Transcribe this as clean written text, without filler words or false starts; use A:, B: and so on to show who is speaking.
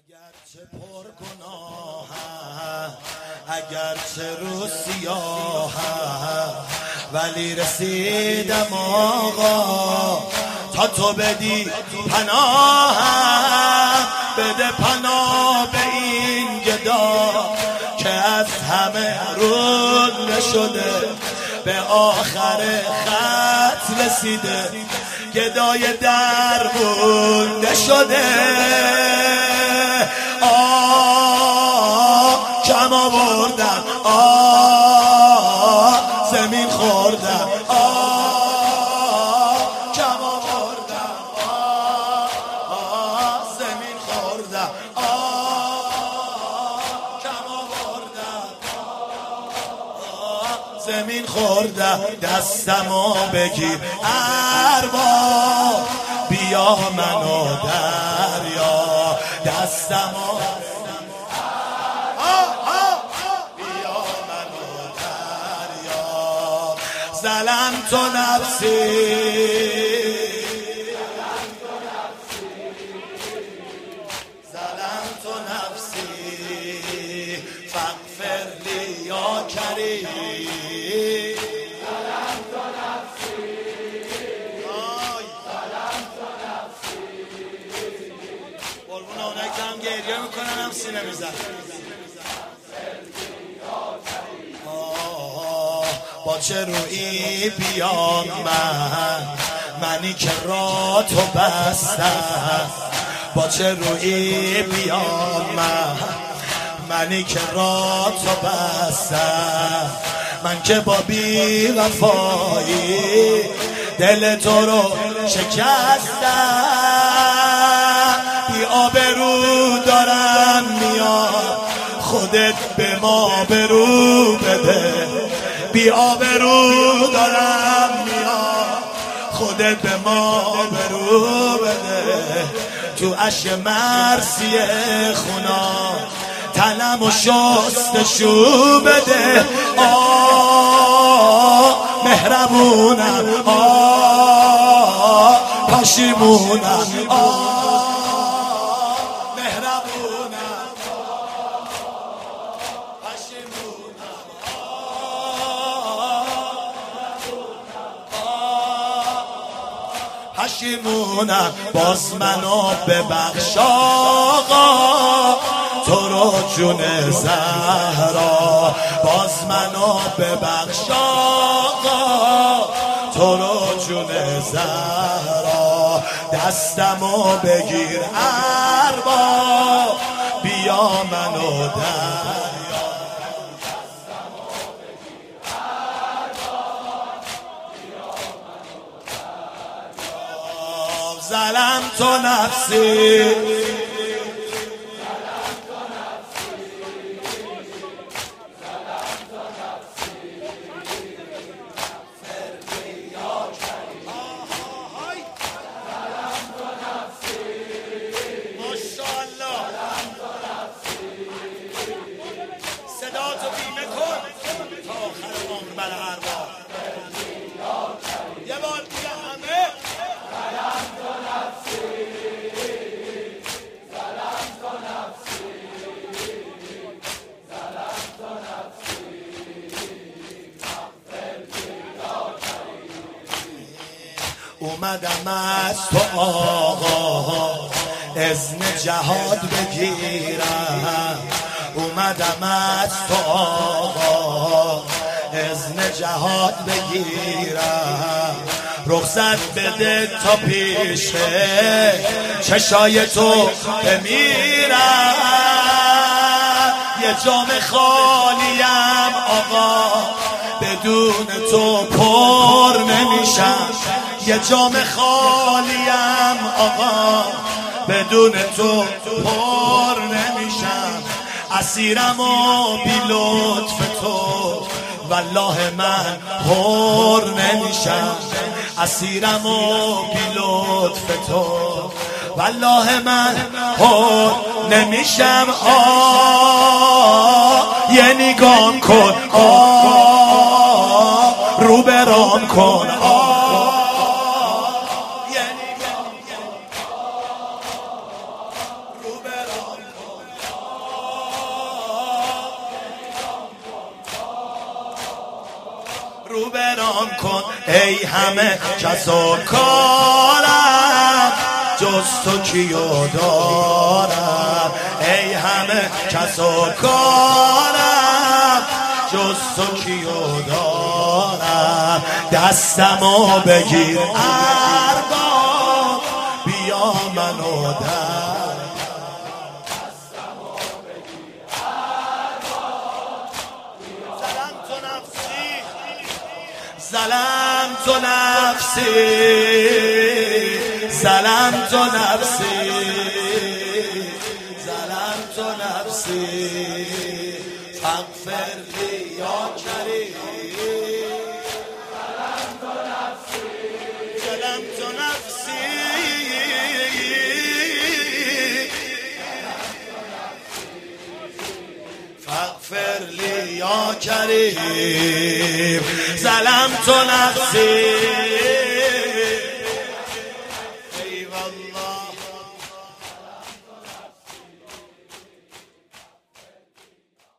A: اگرچه پرگناهم، اگرچه رو سیاهم، ولی رسیدم آقا تا تو بدی پناهم. بده پناه به این گدا که از همه رونده شده، به آخر خط رسیده، گدای درمونده شده. کم آوردم، زمین خوردم، کم آوردم، زمین خوردم، کم آوردم، زمین خوردم. دستمو بگیر ارباب، بیا منو دریا. دستمو ظلمت نفسی، ظلمت نفسی، فاغفر لی یا کریم.
B: ظلمت نفسی، ظلمت نفسی.
A: قربون اونایی که هم گریه میکنن هم سینه میزن. با چه رویی بیام منی که را تو بستم. با چه رویی بیام منی که را تو بستم. من که با بی وفایی دل تو رو شکستم. بی آبرو دارم میام، خودت به ما برو بده. بی آبرو دارم میام، خودت به ما برو بده. تو اشک مرسی خونا تنم و شستشو بده. مهربونم، پشیمونم، مهربونم، پشیمونم، پشیمونم. باز منو ببخش آقا، تو رو جون زهرا. باز منو ببخش آقا، تو رو جون زهرا. دستمو بگیر ارباب، بیا منو دریا. ظلمت نفسی، صداتو بیمه کن تا آخر عمر برای ارباب. یه بار دیگه همه
B: ظلمت نفسی، ظلمت نفسی، ظلمت نفسی. فاغفر لی یا کریم.
A: اومدم از تو آقا اذن جهاد بگیرم. اومدم از تو آقا اذن جهاد بگیرم. رخصت بده تا پیش چشای تو بمیرم. یه جام خالیم آقا بدون تو پر نمیشم. یه جام خالیم آقا بدون تو پر نمیشم. اسیرم و بی لطف تو والله من پر نمیشم. اسیرم و بی لطف تو والله من پر نمیشم. یه نگام کن، رو برام کن. یه نگام کن، رو برام کن. رو برام کن ای همه کس و کارم جز تو کیو دارم ای همه کس و کارم جز تو کیو دارم دستمو بگیر ارباب بیا منو در ظلمت نفسی ظلمت نفسی ظلمت نفسی فاغفر لی یا کریم ظلمت نفسی فاغفر لی یا کریم ظلمت نفسی